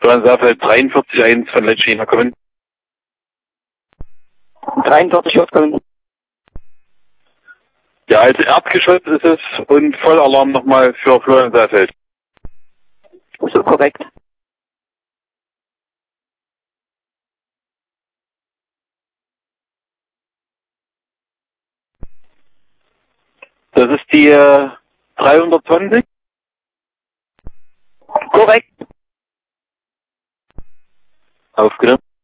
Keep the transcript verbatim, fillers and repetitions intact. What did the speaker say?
Florian Saalfeld dreiundvierzig eins von Letschina kommen. dreiundvierzig J kommen. Ja, also Erdgeschoss ist es und Vollalarm nochmal für Florian Saalfeld. So korrekt. Das ist die äh, dreihundertzwanzig. Korrekt. Aufgenommen.